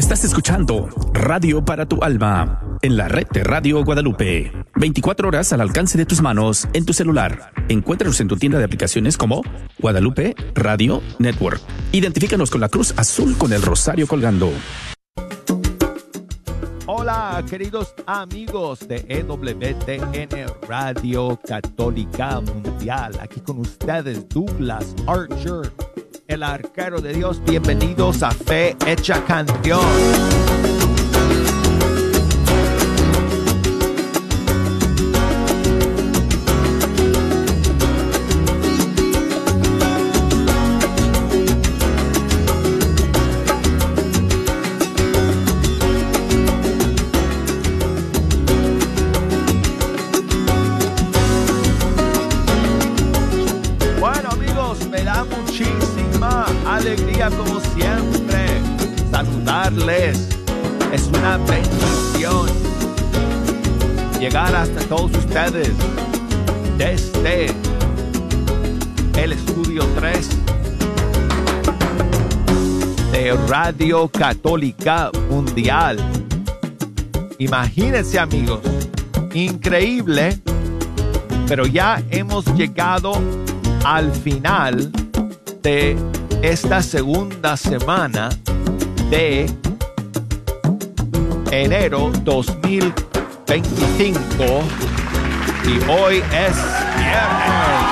Estás escuchando Radio para tu Alma en la red de Radio Guadalupe. 24 horas al alcance de tus manos en tu celular. Encuéntranos en tu tienda de aplicaciones como Guadalupe Radio Network. Identifícanos con la cruz azul con el rosario colgando. Hola, queridos amigos de EWTN Radio Católica Mundial. Aquí con ustedes Douglas Archer, el arquero de Dios. Bienvenidos a Fe Hecha Canción. Alegría como siempre saludarles. Es una bendición llegar hasta todos ustedes desde el estudio 3 de Radio Católica Mundial. Imagínense, amigos, increíble, pero ya hemos llegado al final de esta segunda semana de enero 2025 y hoy es viernes.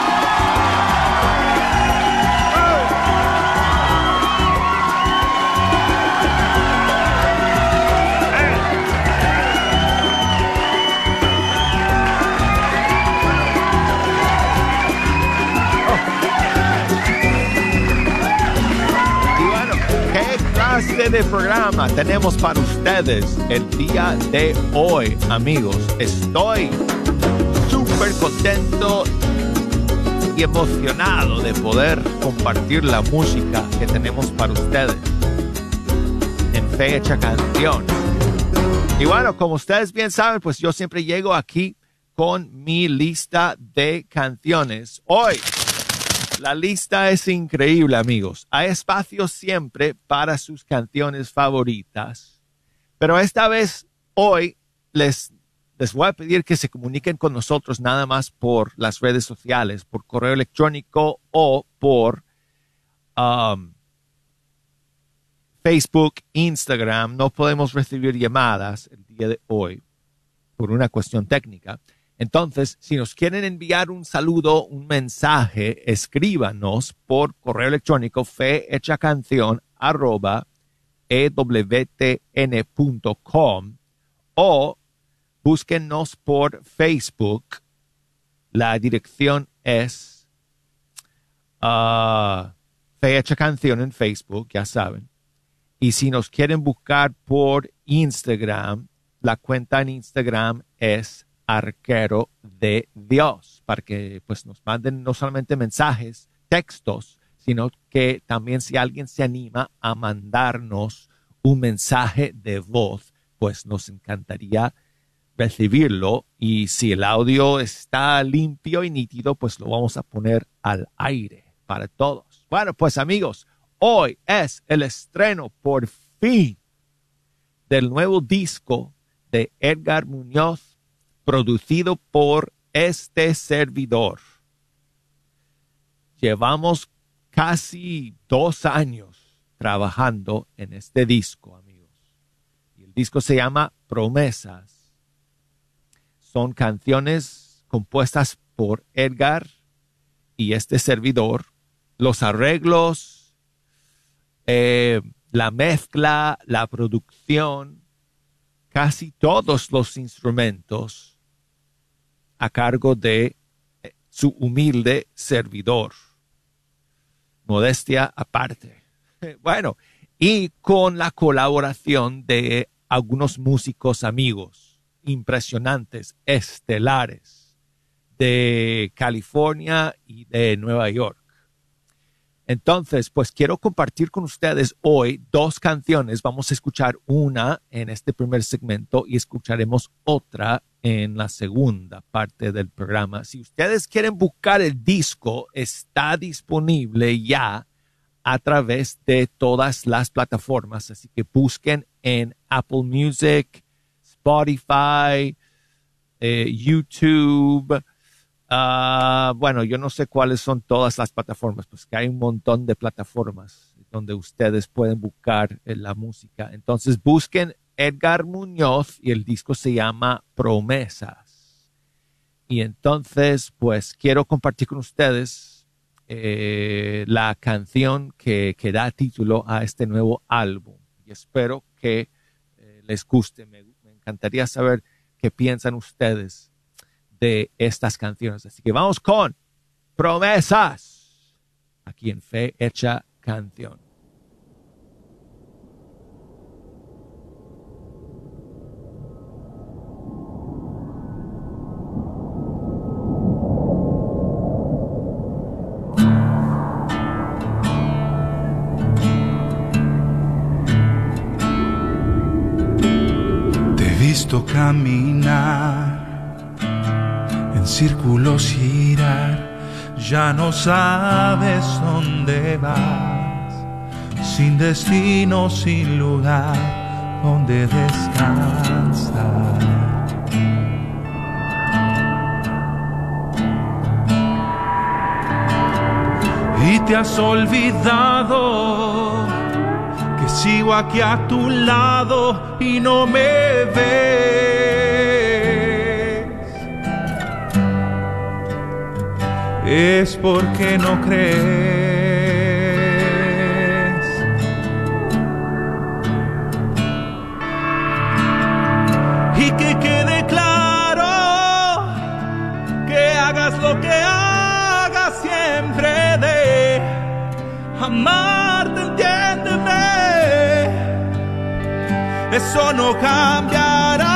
De programa tenemos para ustedes el día de hoy, amigos. Estoy súper contento y emocionado de poder compartir la música que tenemos para ustedes en Fe Hecha Canción. Y bueno, como ustedes bien saben, pues yo siempre llego aquí con mi lista de canciones. Hoy la lista es increíble, amigos. Hay espacio siempre para sus canciones favoritas. Pero esta vez, hoy, les voy a pedir que se comuniquen con nosotros nada más por las redes sociales, por correo electrónico o por Facebook, Instagram. No podemos recibir llamadas el día de hoy por una cuestión técnica. Entonces, si nos quieren enviar un saludo, un mensaje, escríbanos por correo electrónico fehechacancion@ewtn.com o búsquennos por Facebook. La dirección es Fe Hecha Canción en Facebook, ya saben. Y si nos quieren buscar por Instagram, la cuenta en Instagram es Arquero de Dios, para que pues nos manden no solamente mensajes, textos, sino que también si alguien se anima a mandarnos un mensaje de voz, pues nos encantaría recibirlo, y si el audio está limpio y nítido, pues lo vamos a poner al aire para todos. Bueno, pues amigos, hoy es el estreno por fin del nuevo disco de Edgar Muñoz, producido por este servidor. Llevamos casi 2 años trabajando en este disco, amigos. Y el disco se llama Promesas. Son canciones compuestas por Edgar y este servidor. Los arreglos, la mezcla, la producción, casi todos los instrumentos a cargo de su humilde servidor. Modestia aparte. Bueno, y con la colaboración de algunos músicos amigos impresionantes, estelares, de California y de Nueva York. Entonces, pues quiero compartir con ustedes hoy 2 canciones. Vamos a escuchar una en este primer segmento y escucharemos otra en la segunda parte del programa. Si ustedes quieren buscar el disco, está disponible ya a través de todas las plataformas. Así que busquen en Apple Music, Spotify, YouTube. Bueno, yo no sé cuáles son todas las plataformas, pues que hay un montón de plataformas donde ustedes pueden buscar la música. Entonces busquen Edgar Muñoz y el disco se llama Promesas. Y entonces, pues quiero compartir con ustedes la canción que da título a este nuevo álbum. Y espero que les guste. Me encantaría saber qué piensan ustedes de estas canciones. Así que vamos con Promesas, aquí en Fe Hecha Canción. Te he visto caminar, en círculos girar, ya no sabes dónde vas, sin destino, sin lugar donde descansar. Y te has olvidado que sigo aquí a tu lado y no me ves. Es porque no crees. Y que quede claro que hagas lo que hagas, siempre de amarte, entiéndeme. Eso no cambiará.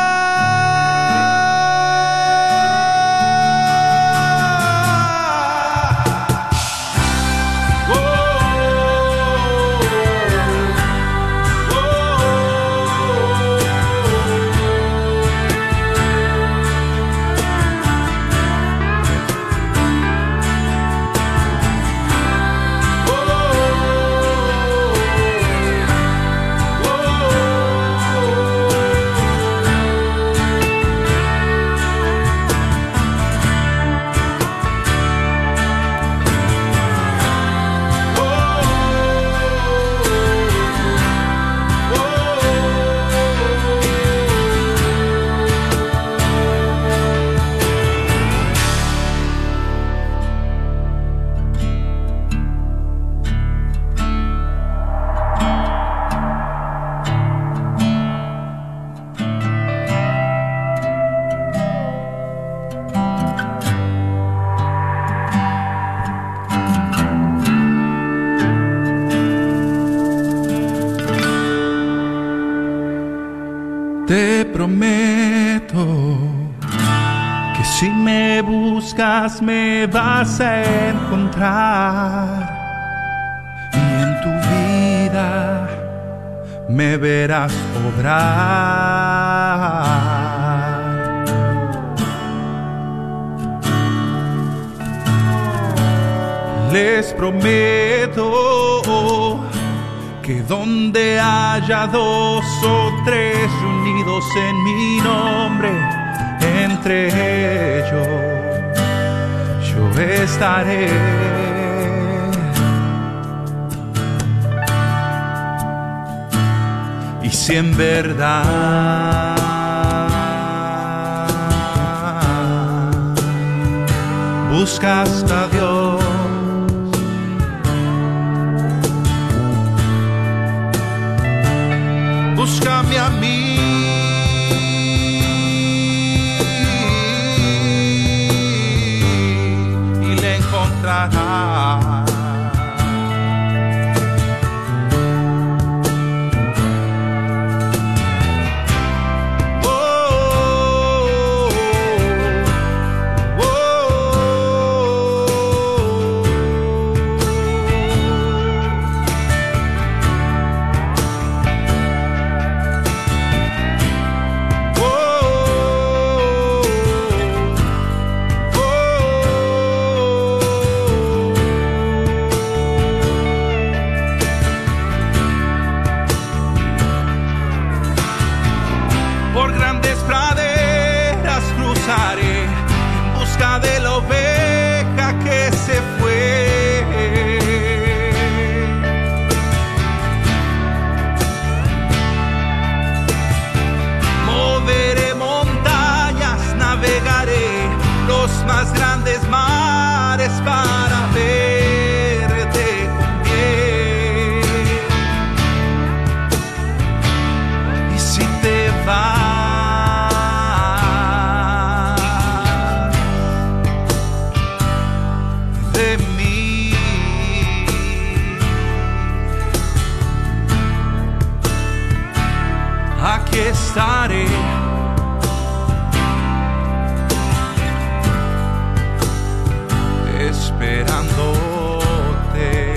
Te prometo que si me buscas me vas a encontrar, y en tu vida me verás obrar. Les prometo que donde haya dos o tres unidos en mi nombre, entre ellos yo estaré. Y si en verdad buscas a Dios, búscame a mí, y le encontrarás. estaré. Esperándote.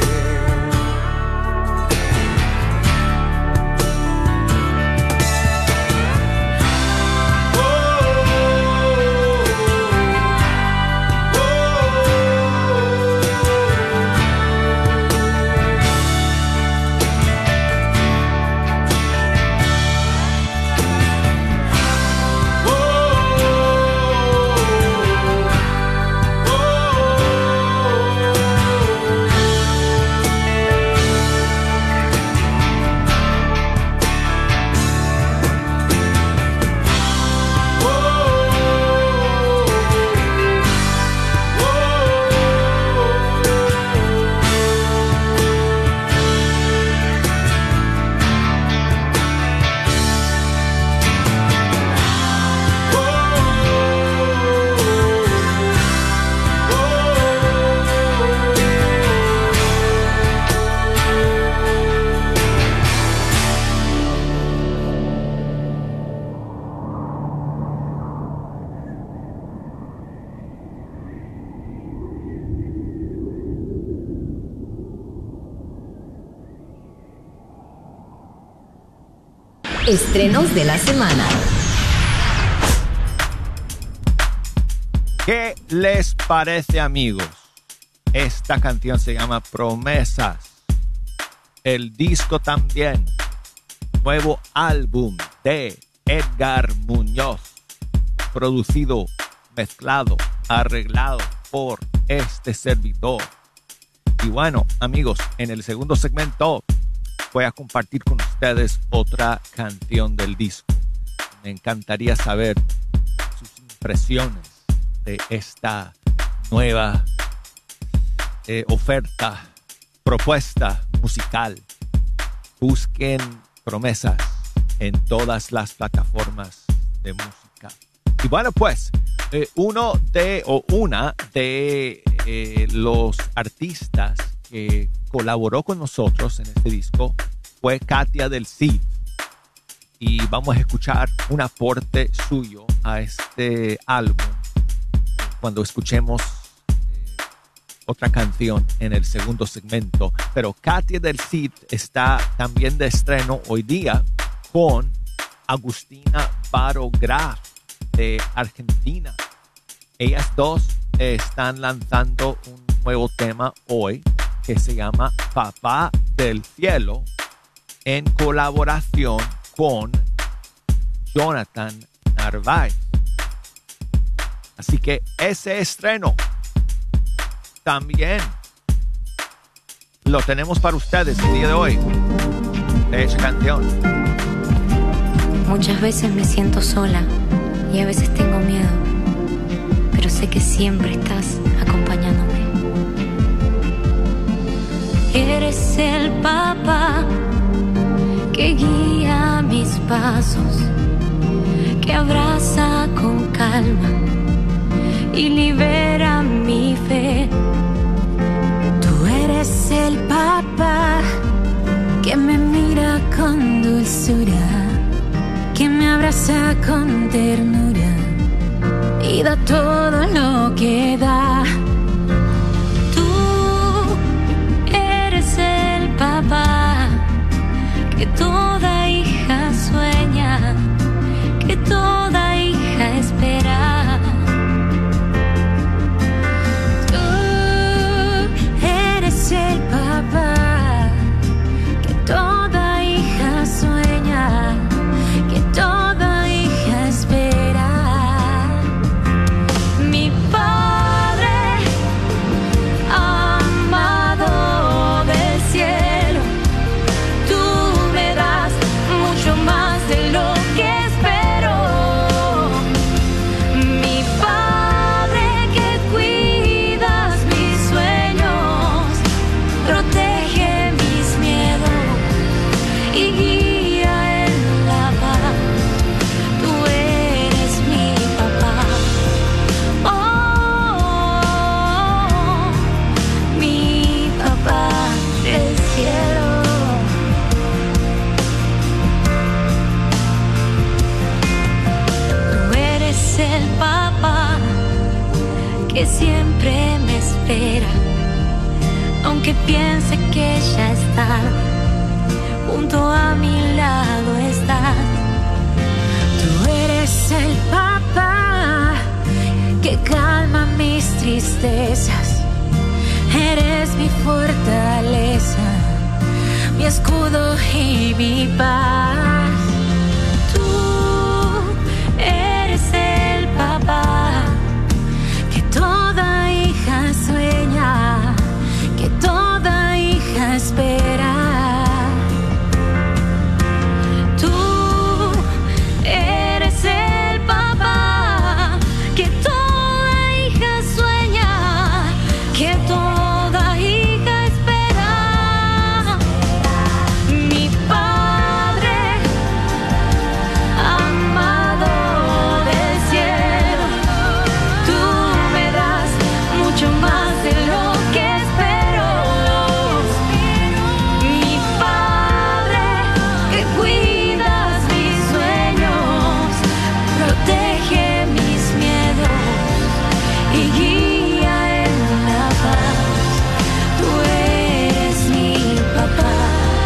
Estrenos de la semana. ¿Qué les parece, amigos? Esta canción se llama Promesas. El disco también. Nuevo álbum de Edgar Muñoz. Producido, mezclado, arreglado por este servidor. Y bueno, amigos, en el segundo segmento voy a compartir con ustedes otra canción del disco. Me encantaría saber sus impresiones de esta nueva oferta, propuesta musical. Busquen Promesas en todas las plataformas de música. Y bueno, pues, una de los artistas que colaboró con nosotros en este disco fue Katia del Cid. Y vamos a escuchar un aporte suyo a este álbum cuando escuchemos otra canción en el segundo segmento. Pero Katia del Cid está también de estreno hoy día con Agustina Barograf de Argentina. Ellas dos están lanzando un nuevo tema hoy que se llama Papá del Cielo en colaboración con Jonathan Narváez. Así que ese estreno también lo tenemos para ustedes el día de hoy, de esa canción. Muchas veces me siento sola y a veces tengo miedo, pero sé que siempre estás acompañándome. Eres el papá que guía mis pasos, que abraza con calma y libera mi fe. Tú eres el papá que me mira con dulzura, que me abraza con ternura y da todo lo que da. Tú eres el papá que toda hija sueña, que toda hija espera. Tú eres el papá que toda hija sueña, que toda hija espera. Mi Padre amado del cielo, tú me das que siempre me espera, aunque piense que ya está, junto a mi lado está. Tú eres el papá que calma mis tristezas, eres mi fortaleza, mi escudo y mi paz. Tú eres el papá que toda hija sueña, que toda hija espera. Tú eres el papá que toda hija sueña, que toda hija espera. Mi Padre amado del cielo, tú me das mucho más de lo que espero. Mi Padre que cuidas mis sueños, protege mis miedos y guía en la paz. Tú eres mi papá,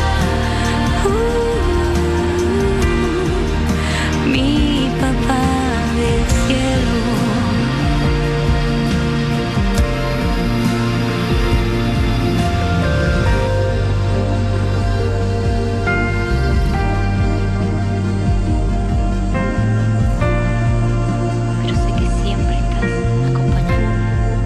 mi papá del cielo. Pero sé que siempre estás acompañándome.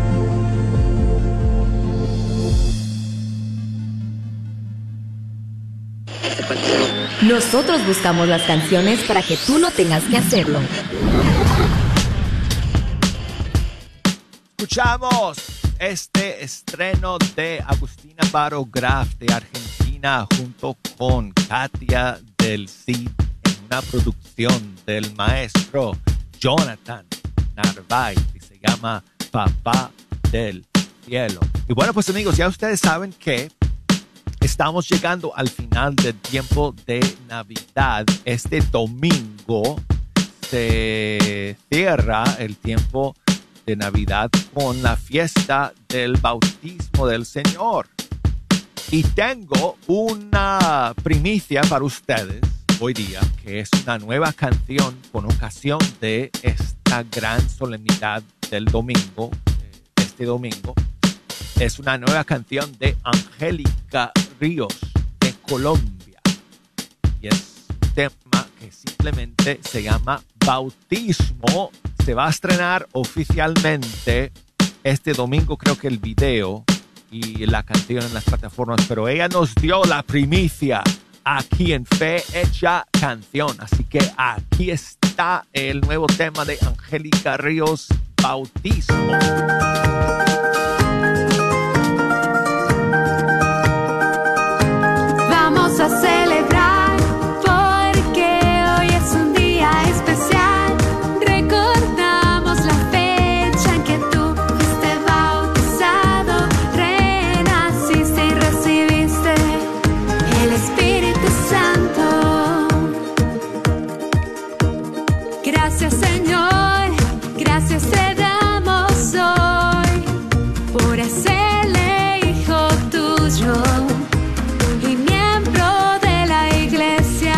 Nosotros buscamos las canciones para que tú no tengas que hacerlo. Escuchamos este estreno de Agustina Baro Graf de Argentina junto con Katia del Cid en una producción del maestro Jonathan Narváez y se llama Papá del Cielo. Y bueno, pues amigos, ya ustedes saben que estamos llegando al final del tiempo de Navidad. Este domingo se cierra el tiempo de Navidad con la fiesta del bautismo del Señor. Y tengo una primicia para ustedes hoy día, que es una nueva canción con ocasión de esta gran solemnidad del domingo, este domingo. Es una nueva canción de Angélica Ríos de Colombia. Y es un tema que simplemente se llama Bautismo. Se va a estrenar oficialmente este domingo, creo que el video y la canción en las plataformas. Pero ella nos dio la primicia aquí en Fe Hecha Canción. Así que aquí está el nuevo tema de Angélica Ríos, Bautismo. Vamos a celebrar porque hoy es un día especial. Recordamos la fecha en que tú fuiste bautizado, renaciste y recibiste el Espíritu Santo. Gracias, Señor, gracias te damos hoy por hacerle hijo tuyo y miembro de la iglesia.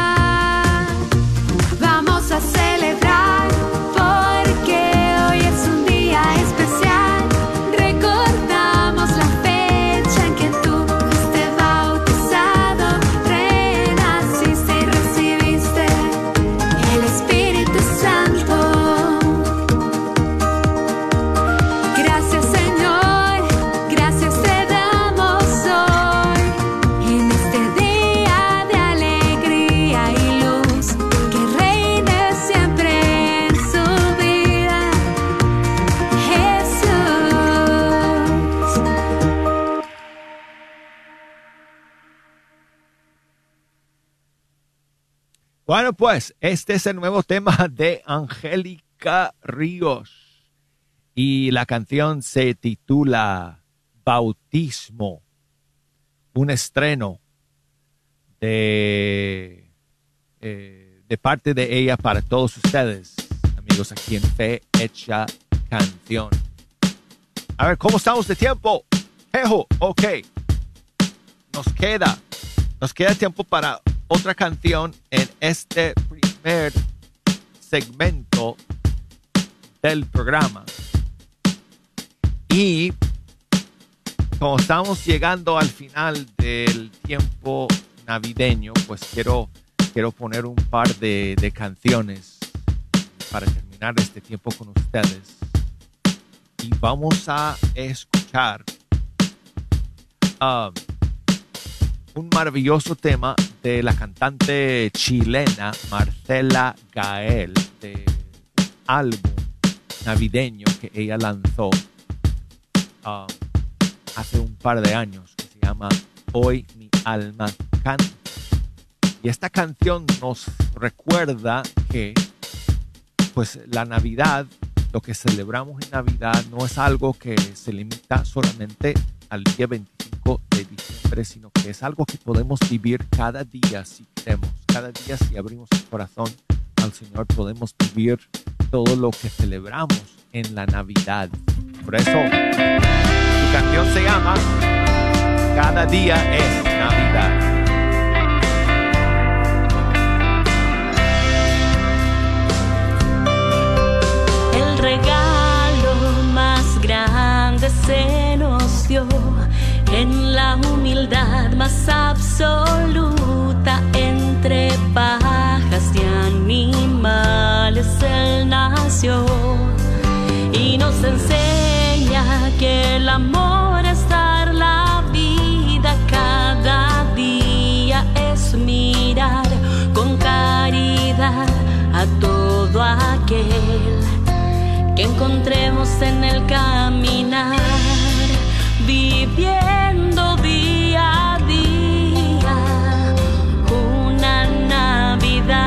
Vamos a celebrar porque hoy es un día especial. Recordamos la fecha en que tú fuiste bautizado, renaciste y recibiste el Espíritu Santo. Gracias, Señor, gracias te damos hoy en este día de alegría y luz, que reine siempre en su vida, Jesús. Bueno, pues este es el nuevo tema de Angélica Ríos y la canción se titula Bautismo, un estreno de parte de ella para todos ustedes, amigos, aquí en Fe Hecha Canción. A ver, ¿cómo estamos de tiempo? Ejo, ok. Nos queda tiempo para otra canción en este primer segmento del programa. Y como estamos llegando al final del tiempo navideño, pues quiero poner un par de canciones para terminar este tiempo con ustedes. Y vamos a escuchar un maravilloso tema de la cantante chilena Marcela Gael, de un álbum navideño que ella lanzó hace un par de años, que se llama Hoy mi alma canta. Y esta canción nos recuerda que pues la Navidad, lo que celebramos en Navidad, no es algo que se limita solamente al día 25 de diciembre, sino que es algo que podemos vivir cada día si queremos. Cada día, si abrimos el corazón al Señor, podemos vivir todo lo que celebramos en la Navidad. Por eso, su canción se llama Cada día es Navidad. El regalo más grande se nos dio en la humildad más absoluta. Entre pajas y animales Él nació y nos enseña que el amor es dar la vida. Cada día es mirar con caridad a todo aquel que encontremos en el caminar, viviendo día a día una Navidad.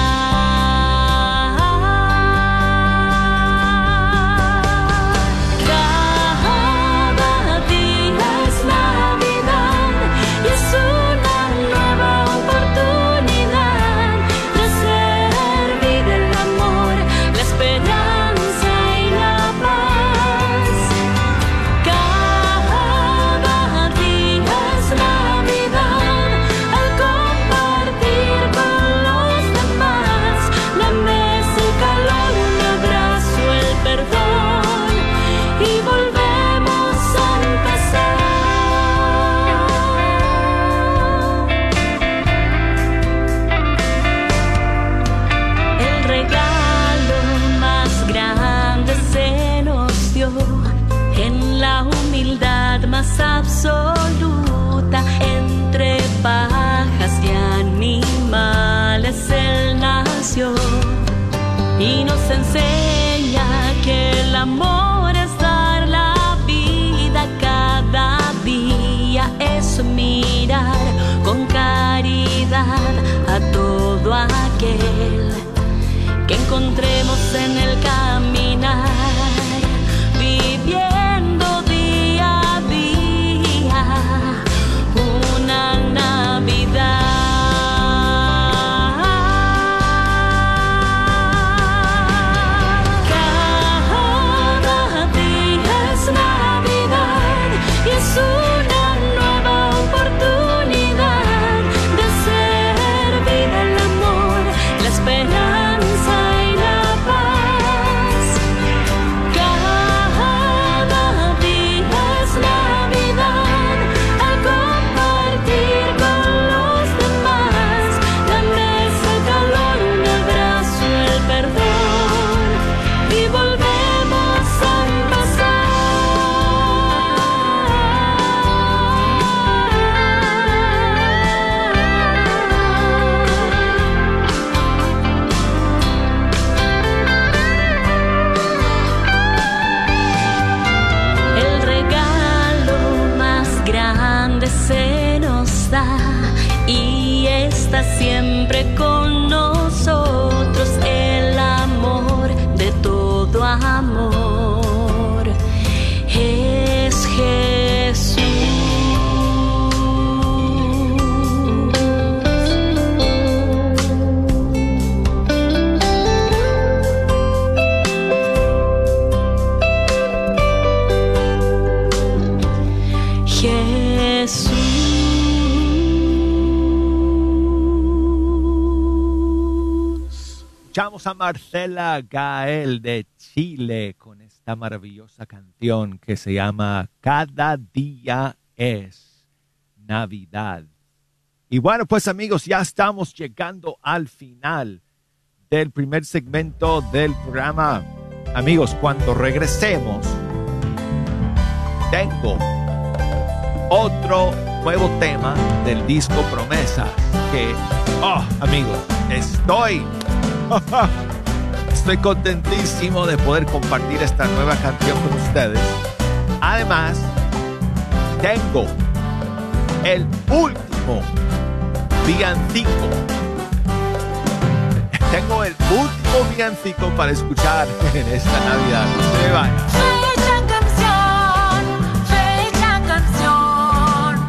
Cada día es Navidad y es una nueva oportunidad de servir el amor, la esperanza y la paz. Cada día es Navidad al compartir con los demás la mesa, el calor, un abrazo, el perdón y volvemos a empezar. El regalo más grande se nos dio en la humildad más absoluta. Entre pajas y animales Él nació y nos enseña que el amor es dar la vida. Cada día es mirar con caridad a todo aquel que encontremos en el caminar, viviendo día a día una Navidad. Cada día es Navidad y es una nueva oportunidad de servir el amor, la esperanza y la paz. Cada día es Navidad al compartir con los demás la mesa, el calor, un abrazo, el perdón y volvemos a empezar. El regalo más grande se nos da y está siempre con nosotros, el amor de todo amor es Jesús. escuchamos a Marcela Gael de Chile con esta maravillosa canción que se llama Cada día es Navidad. Y bueno, pues amigos, ya estamos llegando al final del primer segmento del programa. Amigos, cuando regresemos, tengo otro nuevo tema del disco Promesas que, amigos, estoy contentísimo de poder compartir esta nueva canción con ustedes. Además, tengo el último villancico. Tengo el último villancico para escuchar en esta Navidad. No se me vayan. Fecha canción.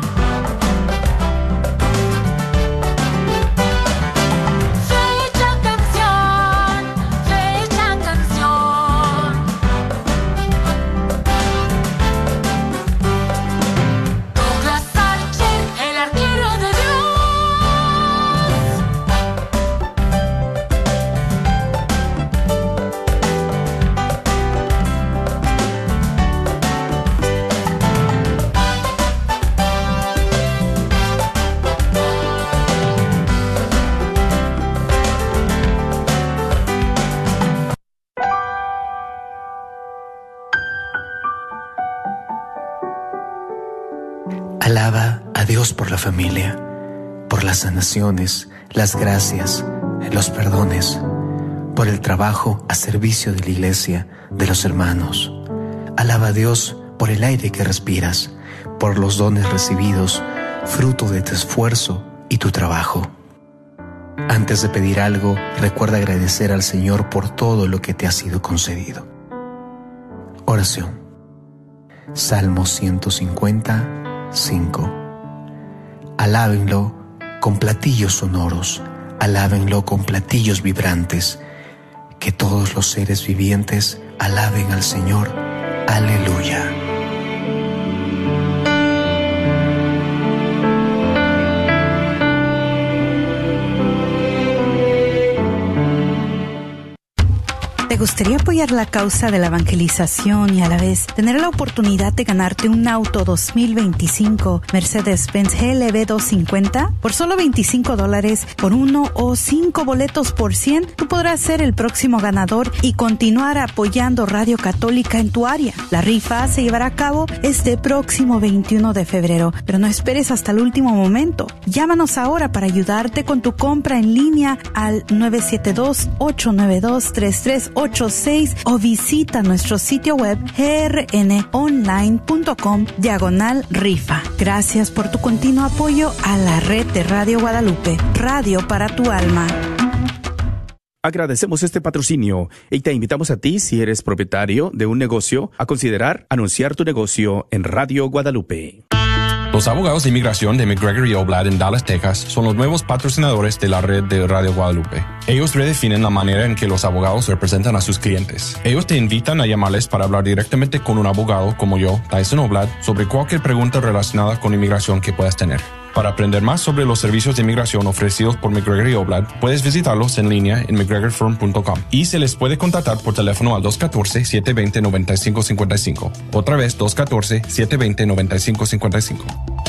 Douglas Archer, el arquero de Dios. Alaba a Dios por la familia, por las sanaciones, las gracias, los perdones, por el trabajo a servicio de la iglesia, de los hermanos. Alaba a Dios por el aire que respiras, por los dones recibidos, fruto de tu esfuerzo y tu trabajo. Antes de pedir algo, recuerda agradecer al Señor por todo lo que te ha sido concedido. Oración. Salmo 150:5. Alábenlo con platillos sonoros, alábenlo con platillos vibrantes, que todos los seres vivientes alaben al Señor. Aleluya. ¿Te gustaría apoyar la causa de la evangelización y a la vez tener la oportunidad de ganarte un auto 2025 Mercedes-Benz GLB 250? Por solo $25 por 1 o 5 boletos por 100, tú podrás ser el próximo ganador y continuar apoyando Radio Católica en tu área. La rifa se llevará a cabo este próximo 21 de febrero, pero no esperes hasta el último momento. Llámanos ahora para ayudarte con tu compra en línea al 972-892-3386 o visita nuestro sitio web grnonline.com/rifa. Gracias por tu continuo apoyo a la red de Radio Guadalupe, radio para tu alma. Agradecemos este patrocinio y te invitamos a ti, si eres propietario de un negocio, a considerar anunciar tu negocio en Radio Guadalupe. Los abogados de inmigración de McGregor y Oblad en Dallas, Texas, son los nuevos patrocinadores de la red de Radio Guadalupe. Ellos redefinen la manera en que los abogados representan a sus clientes. Ellos te invitan a llamarles para hablar directamente con un abogado como yo, Tyson Oblad, sobre cualquier pregunta relacionada con inmigración que puedas tener. Para aprender más sobre los servicios de inmigración ofrecidos por McGregor y Oblad, puedes visitarlos en línea en mcgregorfirm.com y se les puede contactar por teléfono al 214-720-9555. Otra vez, 214-720-9555.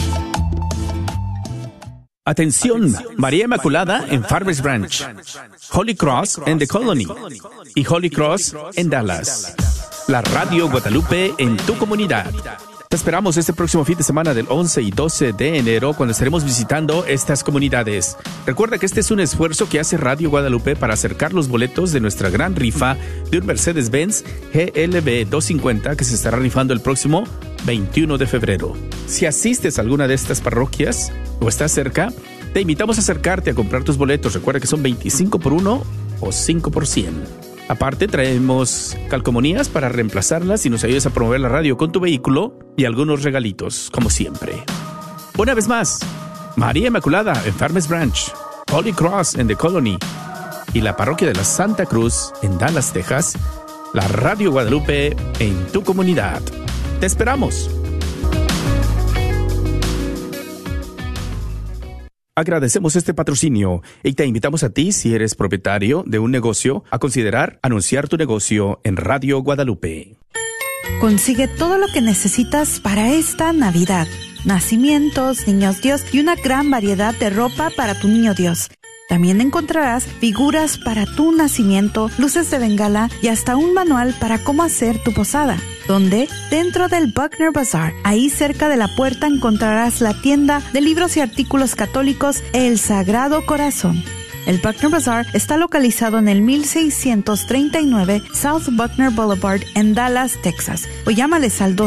Atención, María Inmaculada en Farmers Branch, Holy Cross en The Colony y Holy Cross en Dallas. La Radio Guadalupe en tu comunidad. Te esperamos este próximo fin de semana del 11 y 12 de enero cuando estaremos visitando estas comunidades. Recuerda que este es un esfuerzo que hace Radio Guadalupe para acercar los boletos de nuestra gran rifa de un Mercedes-Benz GLB 250 que se estará rifando el próximo 21 de febrero. Si asistes a alguna de estas parroquias o estás cerca, te invitamos a acercarte a comprar tus boletos. Recuerda que son 25 por 1 o 5 por 100. Aparte, traemos calcomanías para reemplazarlas y nos ayudes a promover la radio con tu vehículo y algunos regalitos, como siempre. Una vez más, María Inmaculada en Farmers Branch, Holy Cross en The Colony y la parroquia de la Santa Cruz en Dallas, Texas, la Radio Guadalupe en tu comunidad. ¡Te esperamos! Agradecemos este patrocinio y te invitamos a ti, si eres propietario de un negocio, a considerar anunciar tu negocio en Radio Guadalupe. Consigue todo lo que necesitas para esta Navidad. Nacimientos, niños Dios y una gran variedad de ropa para tu niño Dios. También encontrarás figuras para tu nacimiento, luces de bengala y hasta un manual para cómo hacer tu posada. ¿Dónde? Dentro del Buckner Bazaar. Ahí cerca de la puerta encontrarás la tienda de libros y artículos católicos El Sagrado Corazón. El Buckner Bazaar está localizado en el 1639 South Buckner Boulevard en Dallas, Texas. O llámales al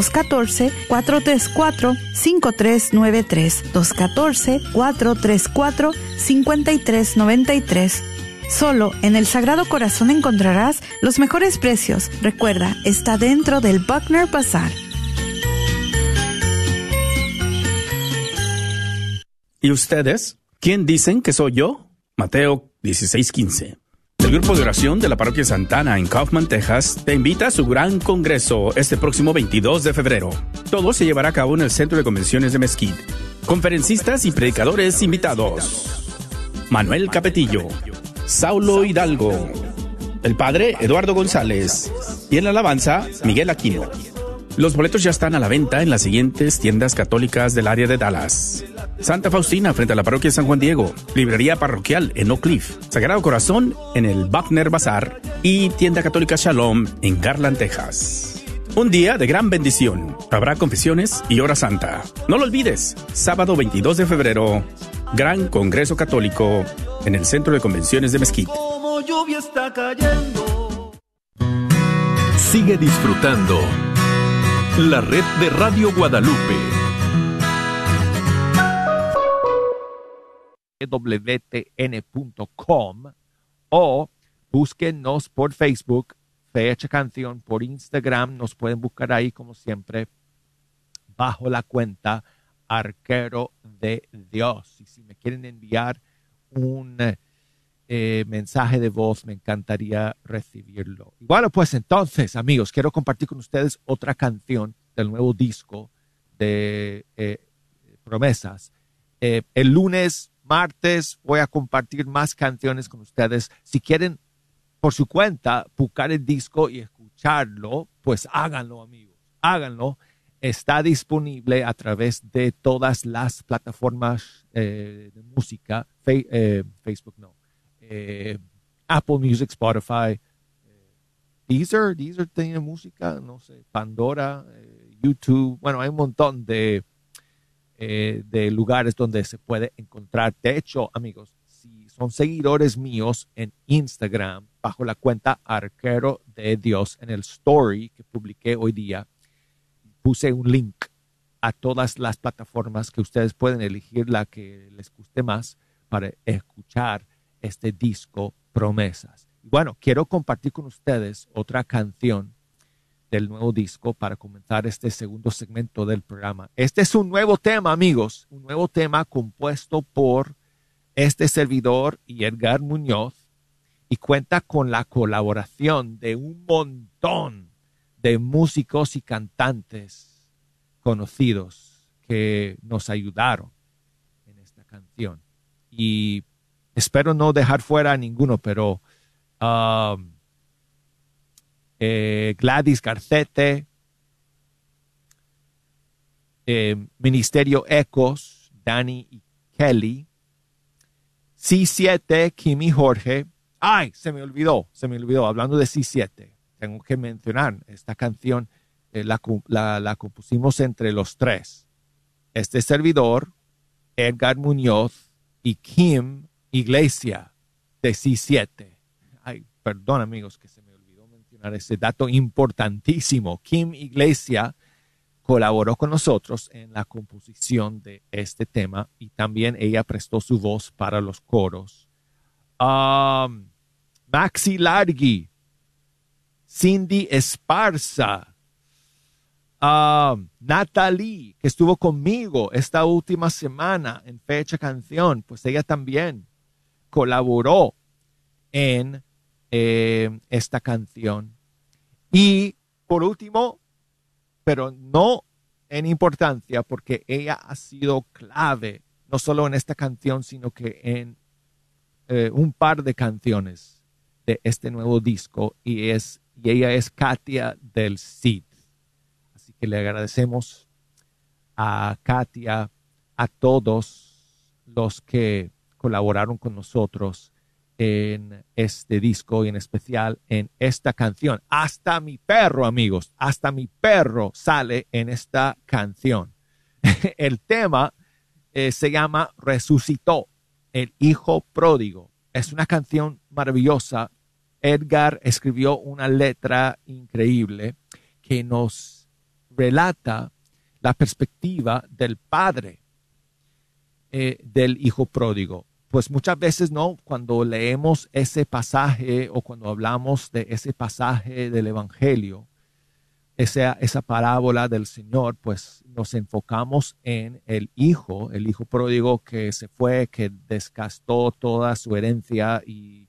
214-434-5393. 214-434-5393. Solo en el Sagrado Corazón encontrarás los mejores precios. Recuerda, está dentro del Buckner Bazaar. ¿Y ustedes? ¿Quién dicen que soy yo? Mateo 16:15. El grupo de oración de la parroquia Santana en Kaufman, Texas, te invita a su gran congreso este próximo 22 de febrero. Todo se llevará a cabo en el Centro de Convenciones de Mesquite. Conferencistas y predicadores invitados: Manuel Capetillo, Saulo Hidalgo, el padre Eduardo González y en la alabanza Miguel Aquino. Los boletos ya están a la venta en las siguientes tiendas católicas del área de Dallas: Santa Faustina frente a la parroquia San Juan Diego, librería parroquial en Oak Cliff, Sagrado Corazón en el Buckner Bazaar y tienda católica Shalom en Garland, Texas. Un día de gran bendición. Habrá confesiones y hora santa. No lo olvides, sábado 22 de febrero, Gran Congreso Católico en el Centro de Convenciones de Mesquite. Como lluvia está cayendo. Sigue disfrutando la red de Radio Guadalupe. WTN.com o búsquenos por Facebook, Fecha Canción, por Instagram, nos pueden buscar ahí como siempre bajo la cuenta Arquero de Dios. Y si me quieren enviar un mensaje de voz, me encantaría recibirlo. Y bueno, pues entonces, amigos, quiero compartir con ustedes otra canción del nuevo disco de Promesas. El lunes, martes, voy a compartir más canciones con ustedes. Si quieren, por su cuenta, buscar el disco y escucharlo, pues háganlo, amigos. Háganlo. Está disponible a través de todas las plataformas de música. Facebook no. Apple Music, Spotify. Deezer tiene música, no sé. Pandora, YouTube. Bueno, hay un montón de lugares donde se puede encontrar. De hecho, amigos, si son seguidores míos en Instagram, bajo la cuenta Arquero de Dios, en el story que publiqué hoy día, puse un link a todas las plataformas que ustedes pueden elegir la que les guste más para escuchar este disco Promesas. Y bueno, quiero compartir con ustedes otra canción del nuevo disco para comenzar este segundo segmento del programa. Este es un nuevo tema, amigos, un nuevo tema compuesto por este servidor y Edgar Muñoz, y cuenta con la colaboración de un montón de músicos y cantantes conocidos que nos ayudaron en esta canción. Y espero no dejar fuera a ninguno, pero Gladys Garcete, Ministerio Ecos, Danny y Kelly, C7, Kimi Jorge. ¡Ay! Se me olvidó. Hablando de C7, tengo que mencionar esta canción, la compusimos entre los tres. Este servidor, Edgar Muñoz y Kim Iglesia de C7. Ay, perdón, amigos, que se me olvidó mencionar ese dato importantísimo. Kim Iglesia colaboró con nosotros en la composición de este tema y también ella prestó su voz para los coros. Maxi Largi, Cindy Esparza, Natalie, que estuvo conmigo esta última semana en Fecha Canción, pues ella también colaboró en esta canción. Y por último, pero no en importancia, porque ella ha sido clave no solo en esta canción, sino que en un par de canciones de este nuevo disco, y ella es Katia del Cid. Así que le agradecemos a Katia, a todos los que colaboraron con nosotros en este disco y en especial en esta canción. Hasta mi perro, amigos, hasta mi perro sale en esta canción. El tema se llama Resucitó, el hijo pródigo. Es una canción maravillosa. Edgar escribió una letra increíble que nos relata la perspectiva del padre del hijo pródigo. Pues muchas veces, ¿no? Cuando leemos ese pasaje o cuando hablamos de ese pasaje del Evangelio, esa parábola del Señor, pues nos enfocamos en el hijo pródigo que se fue, que desgastó toda su herencia y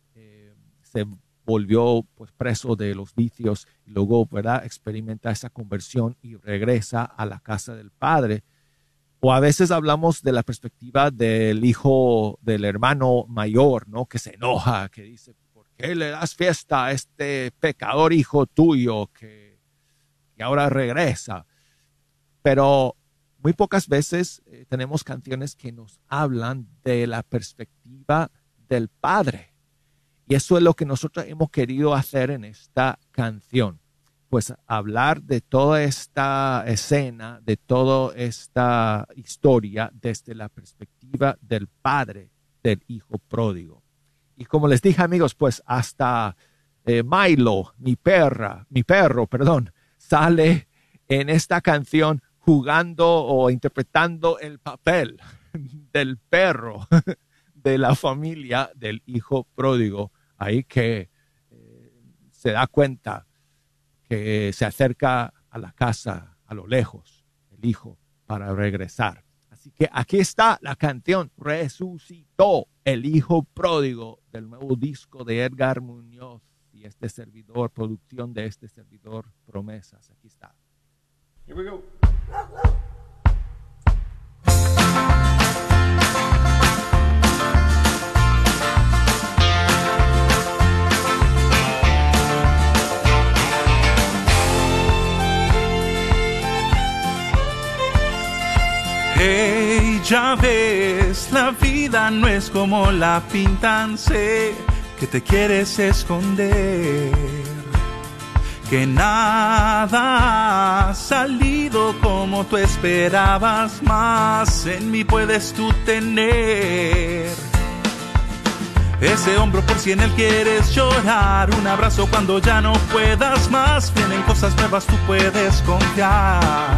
se volvió pues preso de los vicios y luego, ¿verdad?, experimenta esa conversión y regresa a la casa del padre. O a veces hablamos de la perspectiva del hijo, del hermano mayor, ¿no?, que se enoja, que dice, ¿por qué le das fiesta a este pecador hijo tuyo que ahora regresa? Pero muy pocas veces tenemos canciones que nos hablan de la perspectiva del padre. Y eso es lo que nosotros hemos querido hacer en esta canción. Pues hablar de toda esta escena, de toda esta historia desde la perspectiva del padre del hijo pródigo. Y como les dije, amigos, pues hasta Milo, mi perro, sale en esta canción jugando o interpretando el papel del perro de la familia del hijo pródigo. Ahí que se da cuenta que se acerca a la casa a lo lejos, el hijo, para regresar. Así que aquí está la canción Resucitó, el hijo pródigo, del nuevo disco de Edgar Muñoz y este servidor, producción de este servidor Promesas. Aquí está. Here we go. Hey, ya ves, la vida no es como la pintan, sé que te quieres esconder, que nada ha salido como tú esperabas, más en mí puedes tú tener ese hombro por si en él quieres llorar, un abrazo cuando ya no puedas más, vienen cosas nuevas, tú puedes confiar.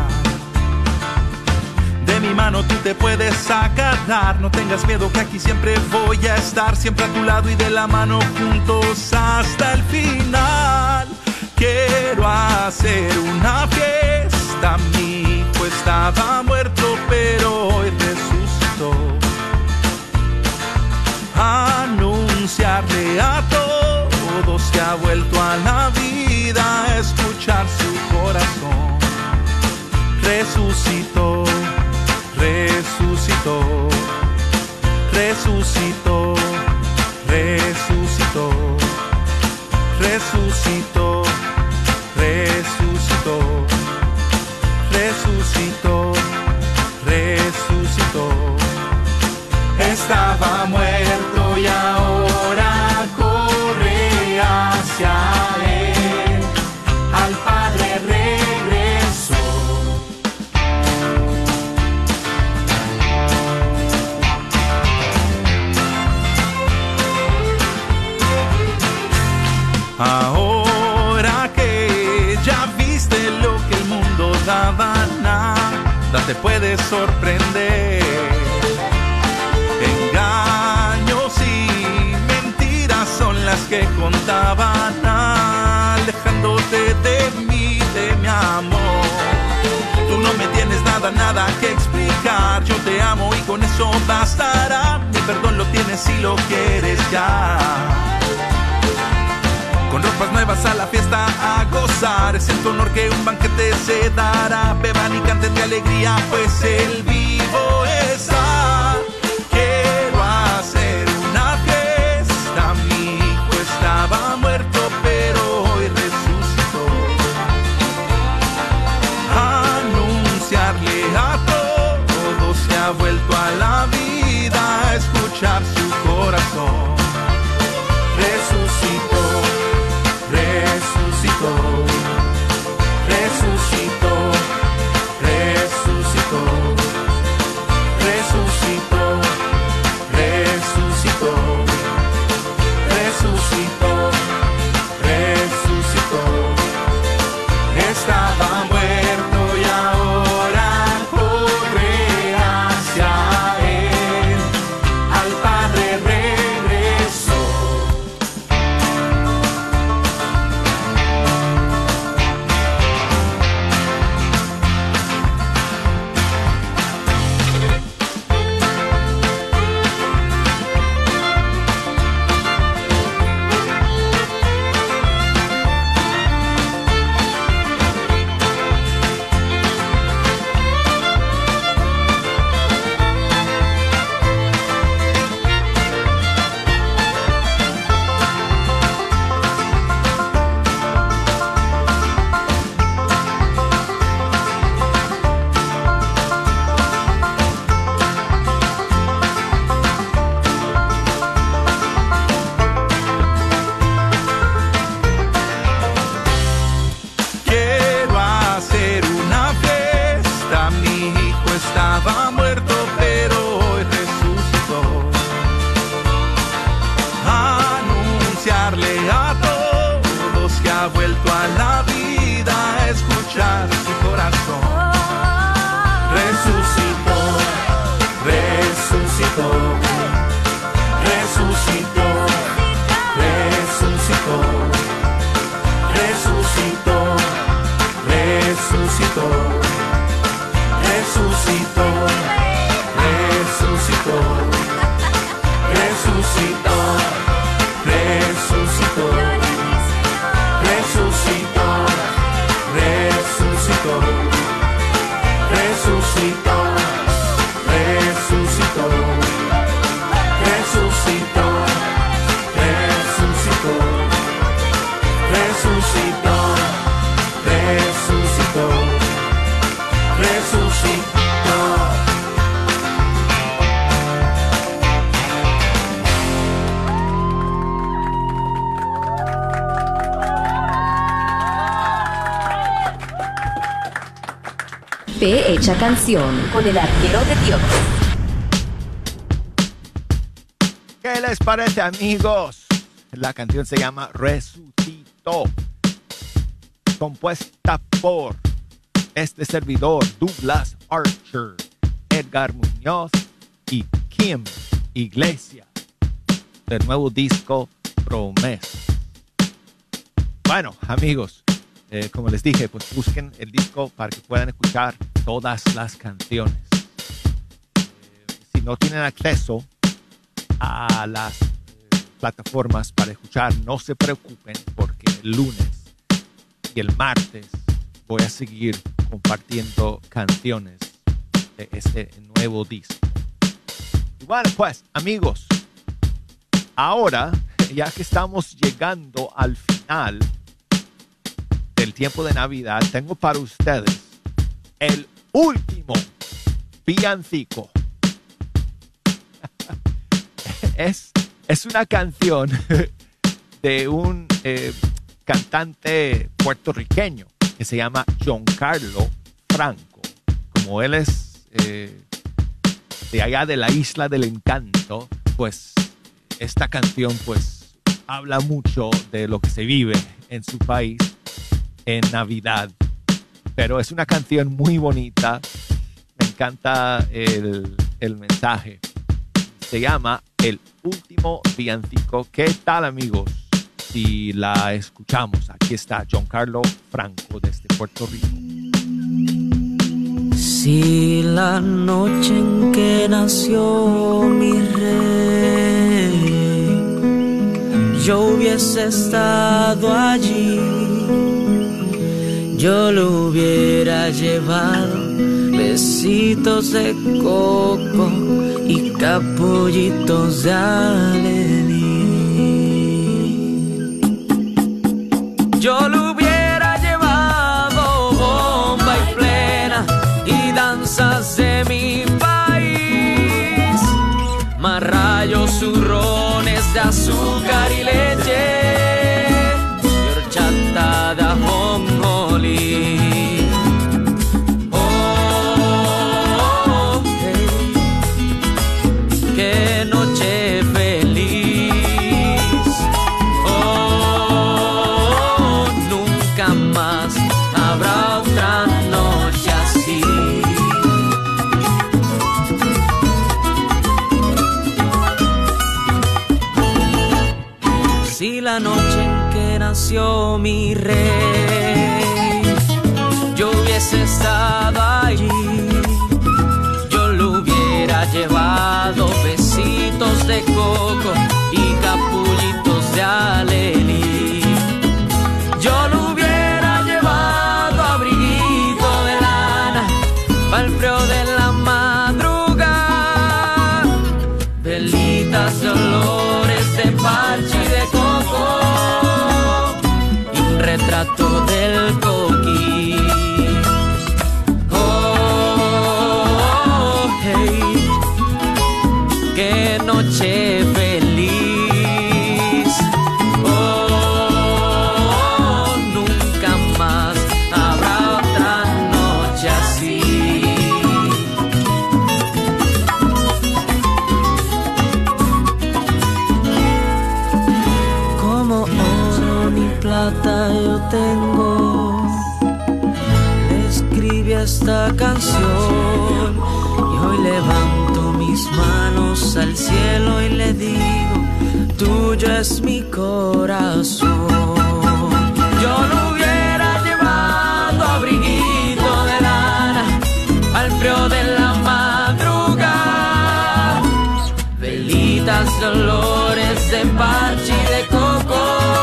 De mi mano tú te puedes agarrar, no tengas miedo que aquí siempre voy a estar, siempre a tu lado y de la mano juntos hasta el final. Quiero hacer una fiesta, mi hijo estaba muerto pero hoy resucitó. Anunciarle a todos que ha vuelto a la vida, escuchar su corazón. Resucitó. Resucitó, resucitó, resucitó, resucitó, resucitó, resucitó, resucitó. Estaba muerto y ahora corre hacia él, al Padre regresó. Ahora que ya viste lo que el mundo daba, nada te puede sorprender. Engaños y mentiras son las que contaban, alejándote de mí, de mi amor. Tú no me tienes nada que explicar, yo te amo y con eso bastará. Mi perdón lo tienes si lo quieres ya. con ropas nuevas a la fiesta a gozar. Es en tu honor que un banquete se dará. Beban y canten de alegría, pues el vivo está. Quiero hacer una fiesta. Mi hijo estaba muerto, pero hoy resucitó. Anunciarle a todos que ha vuelto a la vida, a escuchar su corazón. Resucitó, resucitó, resucitó, resucitó, resucitó, resucitó, resucitó, resucitó. Estaba muerto y ahora corre hacia él, al Padre regresó. Quiero hacer una fiesta. Mi hijo estaba muerto, pero hoy resucitó. Anunciarle a todos que ha vuelto a la vida, a escuchar su corazón. Resucitó, resucitó, resucitó, resucitó, resucitó, resucitó, resucitó, resucitó, resucitó, resucitó, resucitó, resucitó, resucitó, resucitó, resucitó, resucitó, resucitó, resucitó, resucitó. Fe hecha canción con el arquero de Dios. ¿Qué les parece, amigos? La canción se llama Resucitó, compuesta por este servidor, Douglas Archer, Edgar Muñoz y Kim Iglesias, del nuevo disco Promesa. Bueno, amigos, como les dije, pues busquen el disco para que puedan escuchar todas las canciones. Si no tienen acceso a las plataformas para escuchar, no se preocupen, porque el lunes y el martes voy a seguir compartiendo canciones de este nuevo disco. Y bueno, pues, amigos, ahora, ya que estamos llegando al final del tiempo de Navidad, tengo para ustedes el último villancico. Es una canción de un cantante puertorriqueño que se llama Giancarlo Franco. Como él es de allá de la Isla del Encanto, pues esta canción pues habla mucho de lo que se vive en su país en Navidad. Pero es una canción muy bonita. Me encanta el mensaje. Se llama El Último Villancico. ¿Qué tal, amigos? Si la escuchamos, aquí está Giancarlo Franco desde Puerto Rico. Si la noche en que nació mi rey yo hubiese estado allí, yo lo hubiera llevado besitos de coco y capullitos de alelí. Yo lo hubiera llevado bomba y plena y danzas de mi país, más rayos, zurrones de azúcar y leche y horchata de ajonjolí. Oh, hey, qué noche feliz. Oh, nunca más habrá otra noche así. Si la noche en que nació mi rey, yo hubiese estado allí, yo lo hubiera llevado besitos de coco y capullitos de alelí. Yo lo hubiera llevado abriguito de lana pa'l frío de la madrugada, velitas de olores de parche y de coco y un retrato del coquí. Oh, hey, qué noche feliz. Oh, nunca más habrá otra noche así. Como oro ni plata yo tengo, le escribí esta canción y hoy levanto mis manos al cielo y le digo, tuyo es mi corazón. Yo lo hubiera llevado abriguito de lana al frío de la madrugada, velitas de olores de parche y de coco,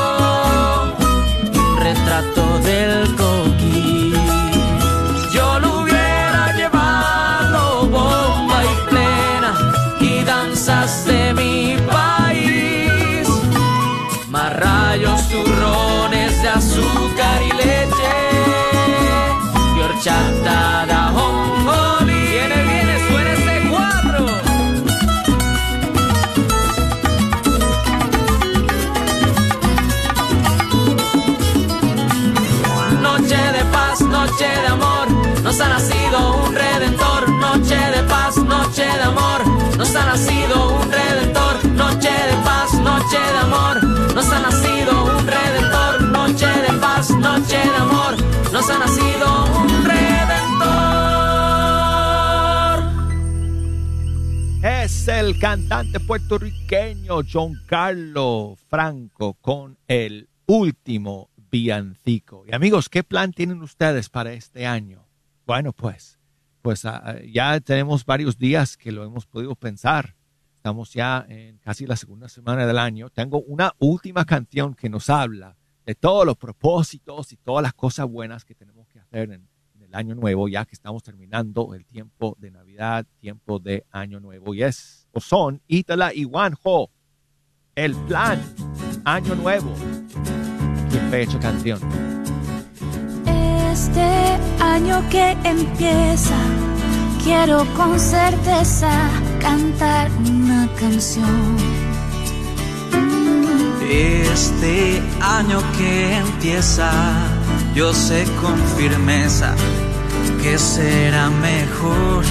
un retrato del coquí. Yo lo hubiera llevado bomba y plena y danzas de mi país, más rayos, zurrones de azúcar y leche y horchata de ajonjolí. Viene, suena ese cuadro. Noche de paz, noche de amor, nos ha nacido un redentor. Noche de paz, noche de amor, nos ha nacido un redentor. Noche de paz, noche de amor, nos ha nacido un redentor. Noche de paz, noche de amor, nos ha nacido un redentor. Es el cantante puertorriqueño Giancarlo Franco con El Último Villancico. Y amigos, ¿qué plan tienen ustedes para este año? Bueno, pues ya tenemos varios días que lo hemos podido pensar. Estamos ya en casi la segunda semana del año. Tengo una última canción que nos habla de todos los propósitos y todas las cosas buenas que tenemos que hacer en el año nuevo, ya que estamos terminando el tiempo de Navidad, tiempo de Año Nuevo. Y son Ítala y Juanjo, El Plan, Año Nuevo. Qué fecha canción. Este año que empieza, quiero con certeza cantar una canción. Este año que empieza, yo sé con firmeza que será mejor.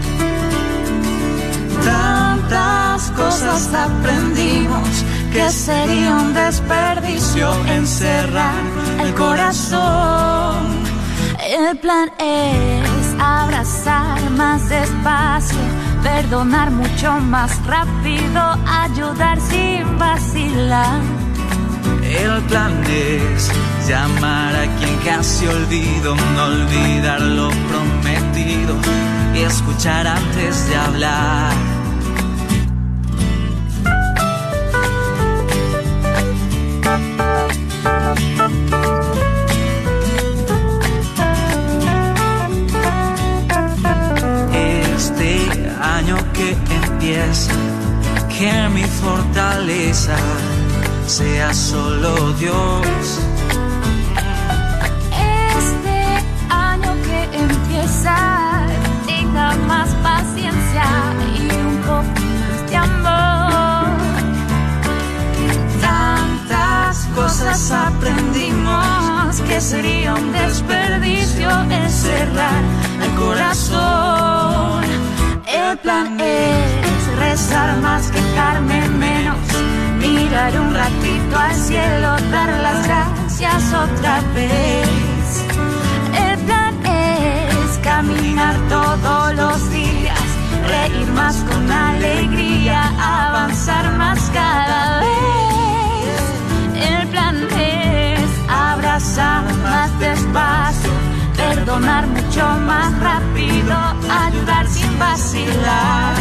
Tantas cosas aprendimos que sería un desperdicio encerrar el corazón. El plan es abrazar más despacio, perdonar mucho más rápido, ayudar sin vacilar. El plan es llamar a quien casi olvido, no olvidar lo prometido y escuchar antes de hablar. sea solo Dios. Este año que empieza, tenga más paciencia y un poco más de amor. Tantas cosas aprendimos que sería un desperdicio encerrar el corazón. El plan es rezar más, quejarme menos, mirar un ratito al cielo, dar las gracias otra vez. El plan es caminar todos los días, reír más con alegría, avanzar más cada vez. El plan es abrazar más despacio, perdonar mucho más rápido, ayudar sin vacilar.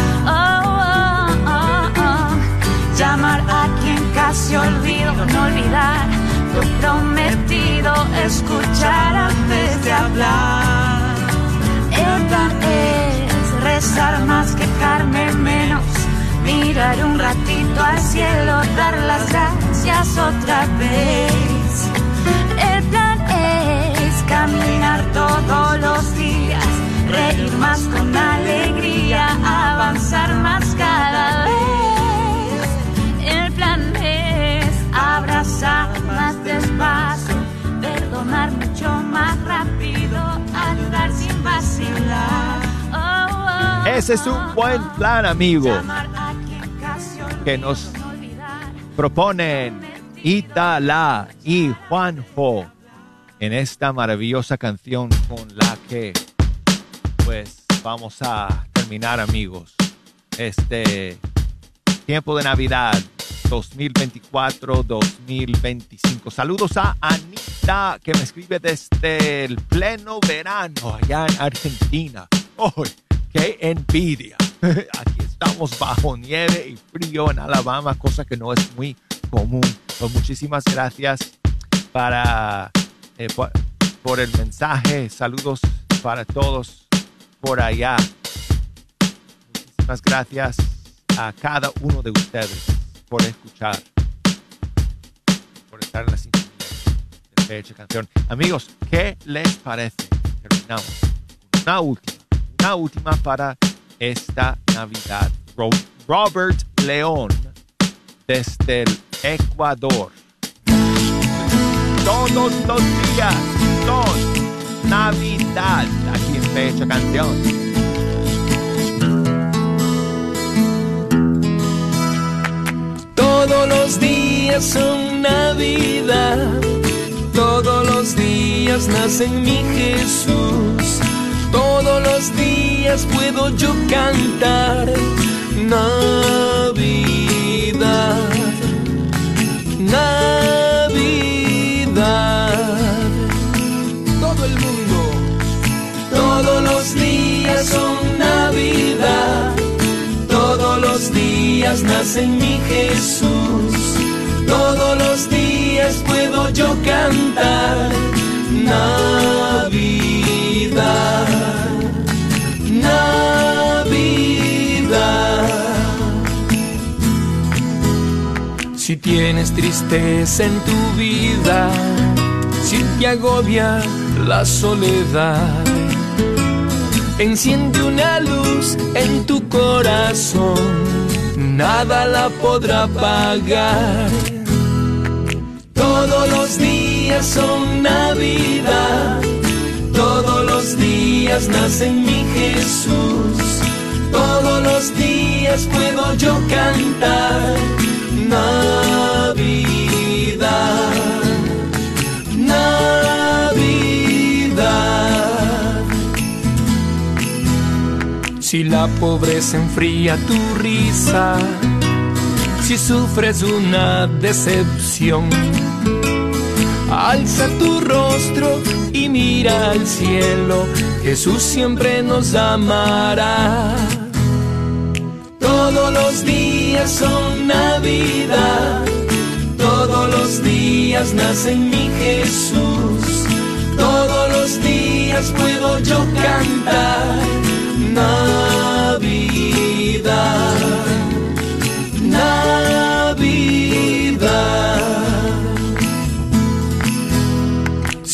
Llamar a quien casi olvido, no olvidar lo prometido, escuchar antes de hablar. El plan es rezar más, quejarme menos, mirar un ratito al cielo, dar las gracias otra vez. El plan es caminar todos los días, reír más con alegría, avanzar más cada vez. El plan es abrazar más despacio, perdonar mucho más rápido, ayudar sin vacilar. Ese es un buen plan, amigo, que nos proponen Itala y Juanjo en esta maravillosa canción con la que pues vamos a terminar, amigos, este tiempo de Navidad 2024-2025. Saludos a Anita, que me escribe desde el pleno verano allá en Argentina. ¡Oh, qué envidia! Aquí estamos bajo nieve y frío en Alabama, cosa que no es muy común. Pues muchísimas gracias por el mensaje. Saludos para todos por allá. Muchísimas gracias a cada uno de ustedes por escuchar, por estar en la sintonía de Fecha Canción. Amigos, ¿qué les parece? Terminamos una última para esta Navidad. Robert León, desde el Ecuador. Todos los días son Navidad aquí en Fecha Canción. Todos los días son Navidad, todos los días nace en mi Jesús, todos los días puedo yo cantar Navidad, Navidad. Todo el mundo, todos los días son Navidad, todos los días nace en mi Jesús, todos los días puedo yo cantar Navidad, Navidad. Si tienes tristeza en tu vida, si te agobia la soledad, enciende una luz en tu corazón, nada la podrá apagar. Todos los días son Navidad, todos los días nace en mi Jesús, todos los días puedo yo cantar Navidad, Navidad. Si la pobreza enfría tu risa, si sufres una decepción, alza tu rostro y mira al cielo, Jesús siempre nos amará. Todos los días son Navidad, todos los días nace en mi Jesús, todos los días puedo yo cantar Navidad, Navidad.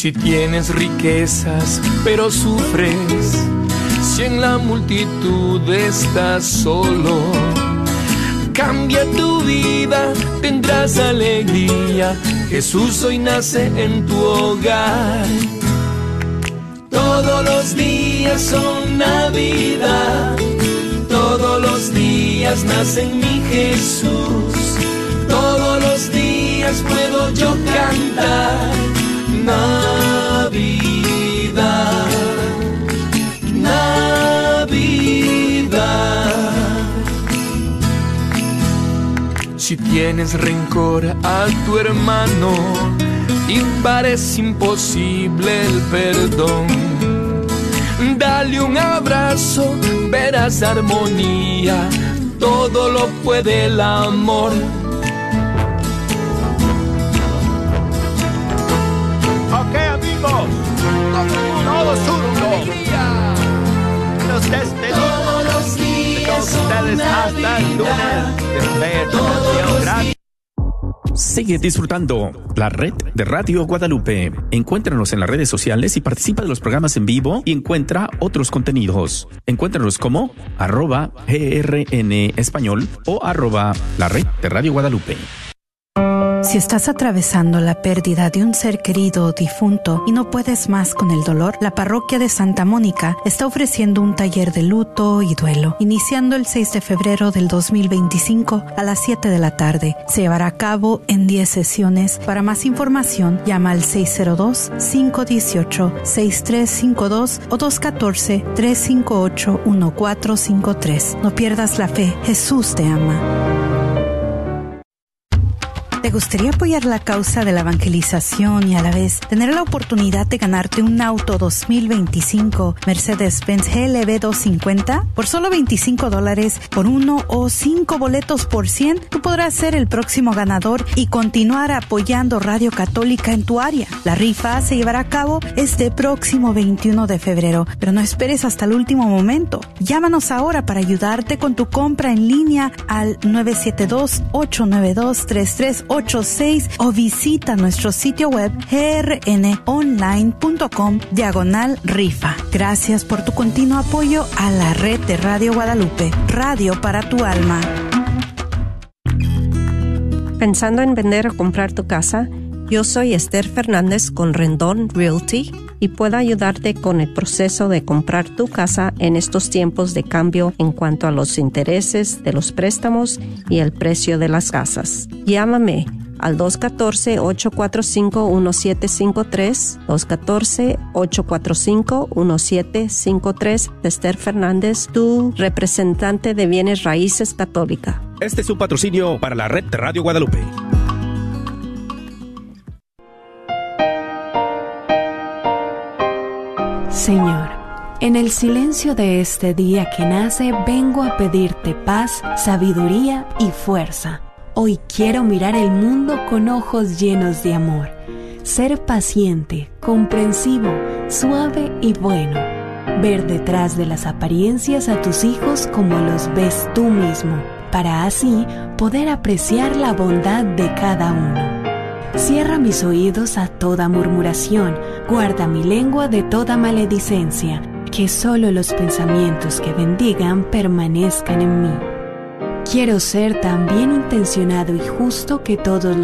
Si tienes riquezas pero sufres, si en la multitud estás solo, cambia tu vida, tendrás alegría. Jesús hoy nace en tu hogar. Todos los días son Navidad, todos los días nace en mi Jesús. Todos los días puedo yo cantar Navidad, Navidad. Si tienes rencor a tu hermano y parece imposible el perdón, dale un abrazo, verás armonía, todo lo puede el amor. Ok, amigos, todos juntos. Desde todos los días ustedes hasta el lunes. Sigue disfrutando la red de Radio Guadalupe. Encuéntranos en las redes sociales y participa de los programas en vivo y encuentra otros contenidos. Encuéntranos como @GRN Español o @la red de Radio Guadalupe. Si estás atravesando la pérdida de un ser querido o difunto y no puedes más con el dolor, la parroquia de Santa Mónica está ofreciendo un taller de luto y duelo, iniciando el 6 de febrero del 2025 a las 7 de la tarde. Se llevará a cabo en 10 sesiones. Para más información, llama al 602-518-6352 o 214-358-1453. No pierdas la fe, Jesús te ama. ¿Te gustaría apoyar la causa de la evangelización y a la vez tener la oportunidad de ganarte un auto 2025 Mercedes-Benz GLB 250? Por solo $25 por 1 o 5 boletos por 100, tú podrás ser el próximo ganador y continuar apoyando Radio Católica en tu área. La rifa se llevará a cabo este próximo 21 de febrero, pero no esperes hasta el último momento. Llámanos ahora para ayudarte con tu compra en línea al 972-892-3386 o visita nuestro sitio web grnonline.com/rifa. Gracias por tu continuo apoyo a la red de Radio Guadalupe, radio para tu alma. ¿Pensando en vender o comprar tu casa? Yo soy Esther Fernández con Rendón Realty y puedo ayudarte con el proceso de comprar tu casa en estos tiempos de cambio en cuanto a los intereses de los préstamos y el precio de las casas. Llámame al 214-845-1753, 214-845-1753, Esther Fernández, tu representante de bienes raíces católica. Este es un patrocinio para la red de Radio Guadalupe. Señor, en el silencio de este día que nace, vengo a pedirte paz, sabiduría y fuerza. Hoy quiero mirar el mundo con ojos llenos de amor, ser paciente, comprensivo, suave y bueno, ver detrás de las apariencias a tus hijos como los ves tú mismo, para así poder apreciar la bondad de cada uno. Cierra mis oídos a toda murmuración, guarda mi lengua de toda maledicencia, que solo los pensamientos que bendigan permanezcan en mí. Quiero ser tan bien intencionado y justo que todos